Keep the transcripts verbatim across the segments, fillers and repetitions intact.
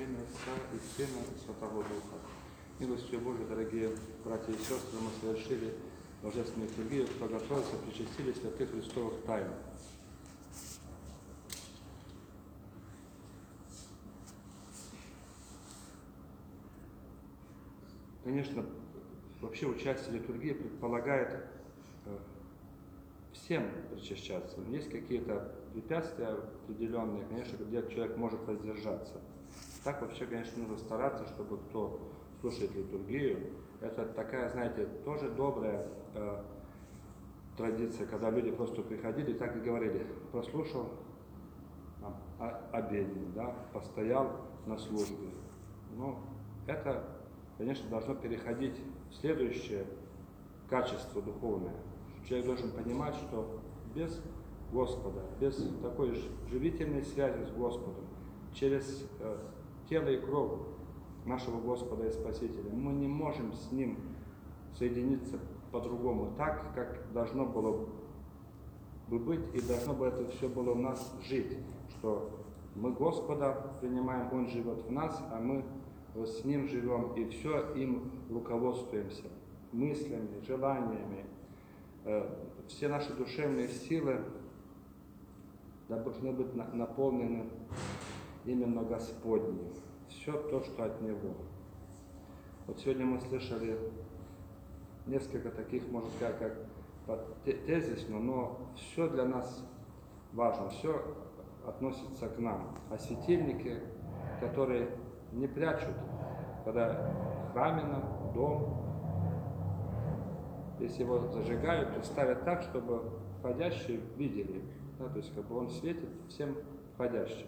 Во имя Отца и Сына и Святого Духа. Милостью Божией, дорогие братья и сестры, мы совершили божественную литургию, подготовились и причастили святых Христовых тайн. Конечно, вообще участие в литургии предполагает э, всем причащаться. Есть какие-то препятствия определенные, конечно, где человек может воздержаться. Так вообще, конечно, нужно стараться, чтобы кто слушает литургию. Это такая, знаете, тоже добрая э, традиция, когда люди просто приходили и так и говорили: прослушал там, обедню, да, постоял на службе. Но это, конечно, должно переходить в следующее качество духовное. Человек должен понимать, что без Господа, без такой живительной связи с Господом, через э, тело и кровь нашего Господа и Спасителя, мы не можем с Ним соединиться по-другому, так, как должно было бы быть, и должно бы это все было у нас жить, что мы Господа принимаем, Он живет в нас, а мы вот с Ним живем, и все им руководствуемся, мыслями, желаниями. Э, все наши душевные силы должны быть наполнены именно Господним. Все то, что от Него. Вот сегодня мы слышали несколько таких, можно сказать, как тезисно, но все для нас важно, все относится к нам. А светильники, которые не прячут, когда храмина, дом, если его зажигают, то ставят так, чтобы входящие видели, да, то есть как бы он светит всем входящим.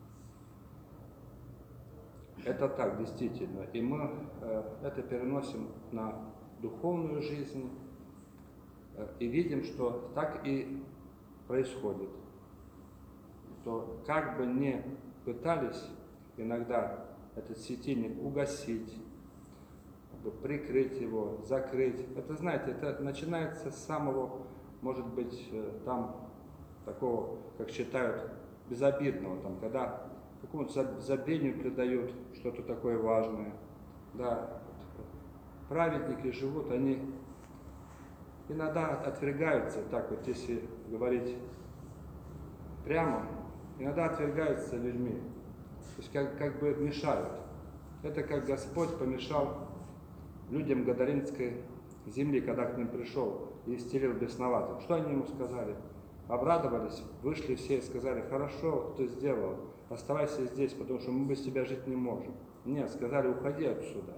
Это так, действительно. И мы э, это переносим на духовную жизнь э, и видим, что так и происходит. То как бы ни пытались иногда этот светильник угасить, прикрыть его, закрыть, это, знаете, это начинается с самого, может быть, э, там такого, как считают, безобидного, там, когда какому-то забвению придают что-то такое важное. Да, праведники живут, они иногда отвергаются, так вот, если говорить прямо, иногда отвергаются людьми, то есть как, как бы мешают. Это как Господь помешал людям Гадаринской земли, когда к ним пришел и исцелил бесноватых. Что они ему сказали? Обрадовались, вышли все и сказали: хорошо, ты сделал, оставайся здесь, потому что мы без тебя жить не можем. Нет, сказали: уходи отсюда,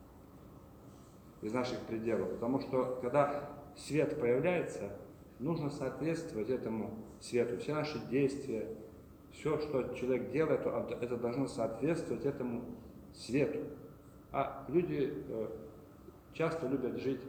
из наших пределов, потому что когда свет появляется, нужно соответствовать этому свету. Все наши действия, все, что человек делает, это должно соответствовать этому свету. А люди часто любят жить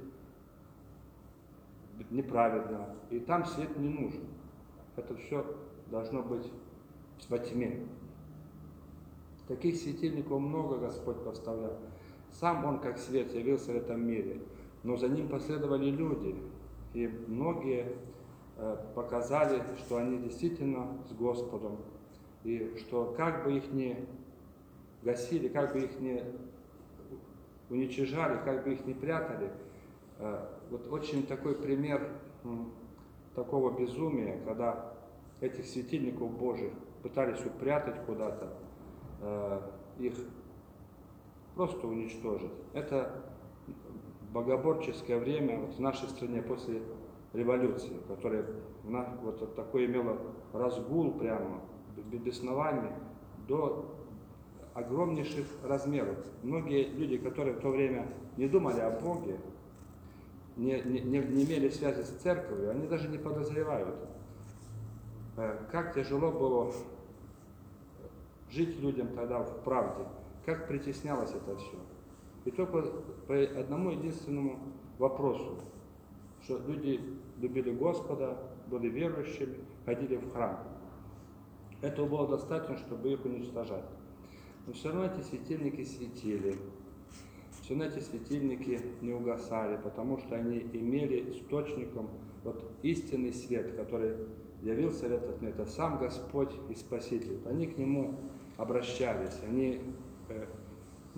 неправильно, и там свет не нужен. Это все должно быть во тьме. Таких светильников много Господь поставлял. Сам Он, как свет, явился в этом мире, но за Ним последовали люди, и многие э, показали, что они действительно с Господом, и что как бы их ни гасили, как бы их ни уничижали, как бы их ни прятали, э, вот очень такой пример м, такого безумия, когда этих светильников Божьих пытались упрятать куда-то, э, их просто уничтожить. Это богоборческое время вот в нашей стране после революции, которая вот такое имела разгул прямо, беснование до огромнейших размеров. Многие люди, которые в то время не думали о Боге, не, не, не имели связи с церковью, они даже не подозревают, как тяжело было жить людям тогда в правде, как притеснялось это все. И только по одному единственному вопросу, что люди любили Господа, были верующими, ходили в храм. Этого было достаточно, чтобы их уничтожать. Но все равно эти светильники светили, все равно эти светильники не угасали, потому что они имели источником вот истинный свет, который явился в этот мир, это сам Господь и Спаситель. Они к Нему обращались, они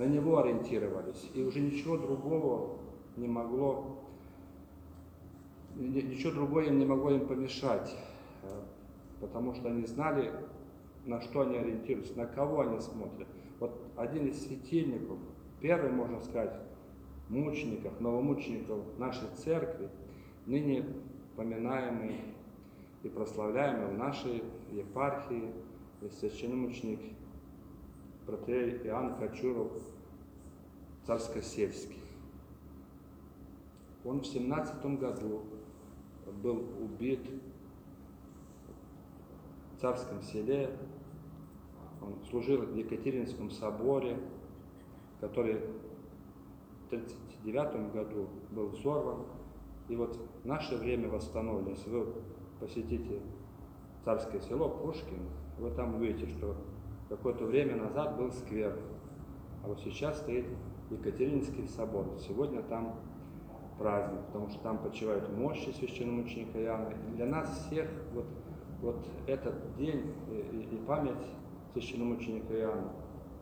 на Него ориентировались, и уже ничего другого не могло, ничего другое им не могло им помешать, потому что они знали, на что они ориентируются, на кого они смотрят. Вот один из светильников, первый, можно сказать, мучеников, новомучеников нашей церкви, ныне поминаемый и прославляемый в нашей епархии священномученик протоиерей Иоанн Кочуров Царскосельский. Он в семнадцатом году был убит в Царском селе. Он служил в Екатеринском соборе, который в тридцать девятом году был взорван. И вот в наше время восстановлен. Если вы посетите Царское село Пушкин, вы там увидите, что какое-то время назад был сквер, а вот сейчас стоит Екатерининский собор. Сегодня там праздник, потому что там почивают мощи священномученика Иоанна. И для нас всех вот, вот этот день и, и память священномученика Иоанна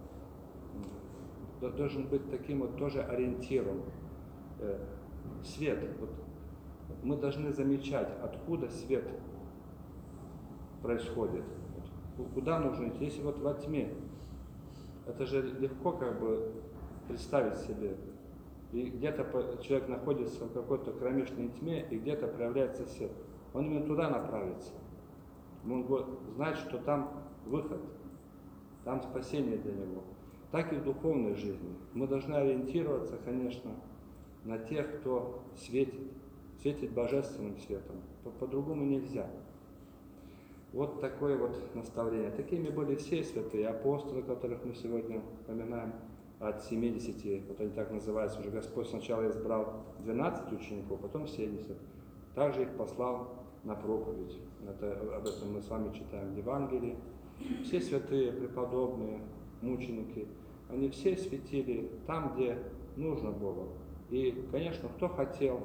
должен быть таким вот тоже ориентиром. Свет. Вот мы должны замечать, откуда свет происходит. Куда нужно идти? Если вот во тьме, это же легко как бы представить себе. И где-то человек находится в какой-то кромешной тьме, и где-то проявляется свет. Он именно туда направится. Он знает, что там выход, там спасение для него. Так и в духовной жизни. Мы должны ориентироваться, конечно, на тех, кто светит, светит божественным светом. По-другому нельзя. Вот такое вот наставление. Такими были все святые апостолы, которых мы сегодня поминаем, от семидесяти, вот они так называются, уже Господь сначала избрал двенадцать учеников, потом семьдесят. Также их послал на проповедь. Это, об этом мы с вами читаем в Евангелии. Все святые, преподобные, мученики, они все светили там, где нужно было. И, конечно, кто хотел,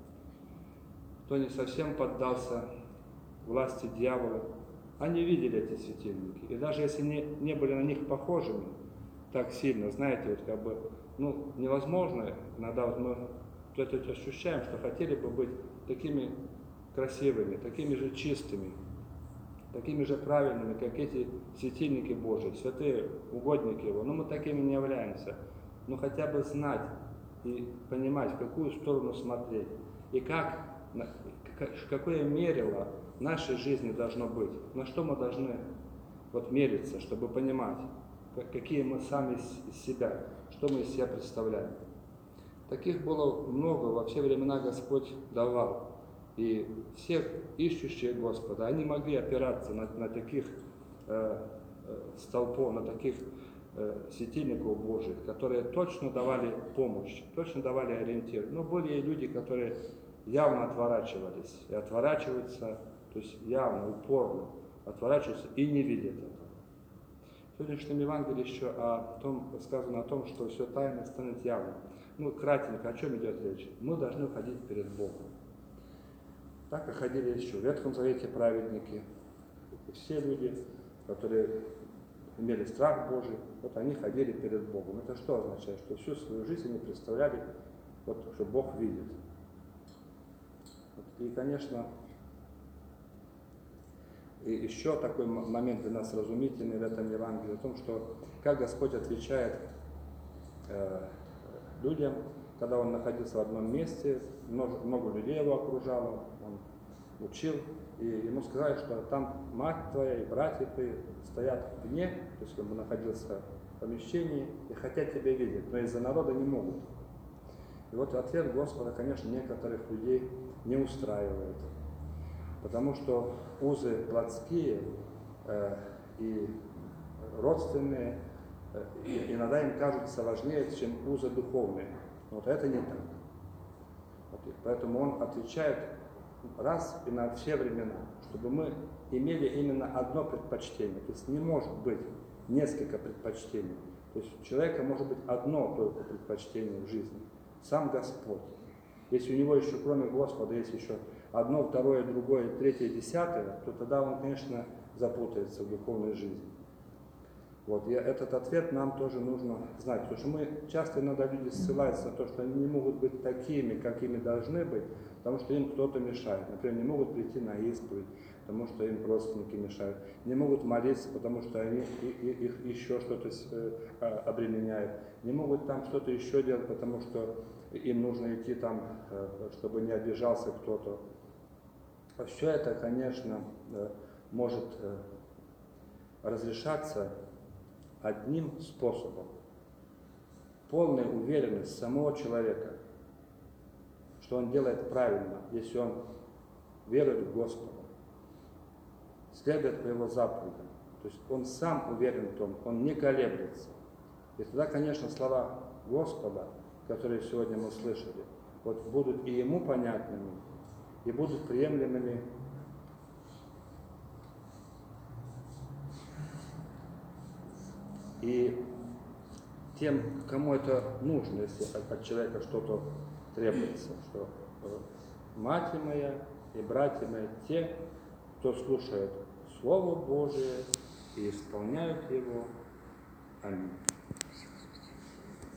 кто не совсем поддался власти дьявола, они видели эти светильники. И даже если не, не были на них похожими так сильно, знаете, вот как бы, ну, невозможно, иногда вот мы это ощущаем, что хотели бы быть такими красивыми, такими же чистыми, такими же правильными, как эти светильники Божьи, святые угодники Его. Но мы такими не являемся. Но хотя бы знать и понимать, в какую сторону смотреть, и как, какое мерило в нашей жизни должно быть, на что мы должны вот мериться, чтобы понимать, какие мы сами из себя, что мы из себя представляем. Таких было много, во все времена Господь давал. И все ищущие Господа, они могли опираться на, на таких э, столпов, на таких э, светильников Божьих, которые точно давали помощь, точно давали ориентир. Но были и люди, которые явно отворачивались, и отворачиваются, то есть явно, упорно отворачиваются и не видят этого. В сегодняшнем Евангелии еще о том, сказано о том, что все тайное станет явным. Ну, кратенько, о чем идет речь? Мы должны ходить перед Богом. Так и ходили еще в Ветхом Завете праведники. И все люди, которые имели страх Божий, вот они ходили перед Богом. Это что означает? Что всю свою жизнь они представляли, вот, что Бог видит. И, конечно, и еще такой момент для нас разумительный в этом Евангелии, о том, что как Господь отвечает э, людям, когда Он находился в одном месте, много, много людей Его окружало, Он учил, и Ему сказали, что там мать твоя и братья твои стоят вне, то есть Он бы находился в помещении и хотят тебя видеть, но из-за народа не могут. И вот ответ Господа, конечно, некоторых людей не устраивает, потому что узы плотские э, и родственные э, иногда им кажутся важнее, чем узы духовные. Вот это не так. Вот, поэтому Он отвечает раз и на все времена, чтобы мы имели именно одно предпочтение. То есть не может быть несколько предпочтений. То есть у человека может быть одно только предпочтение в жизни. Сам Господь. Если у него еще, кроме Господа, есть еще одно, второе, другое, третье, десятое, то тогда он, конечно, запутается в духовной жизни. Вот, и этот ответ нам тоже нужно знать, потому что мы часто иногда люди ссылаются на то, что они не могут быть такими, какими должны быть, потому что им кто-то мешает. Например, не могут прийти на исповедь, потому что им родственники мешают. Не могут молиться, потому что они, их еще что-то обременяет. Не могут там что-то еще делать, потому что им нужно идти там, чтобы не обижался кто-то. Все это, конечно, может разрешаться одним способом. Полная уверенность самого человека, что он делает правильно, если он верует в Господа, следует по Его заповедям. То есть он сам уверен в том, он не колеблется. И тогда, конечно, слова Господа, которые сегодня мы слышали, вот будут и ему понятными, и будут приемлемыми и тем, кому это нужно, если от, от человека что-то требуется, что мать моя и братья мои, те, кто слушает Слово Божие и исполняют его. Аминь.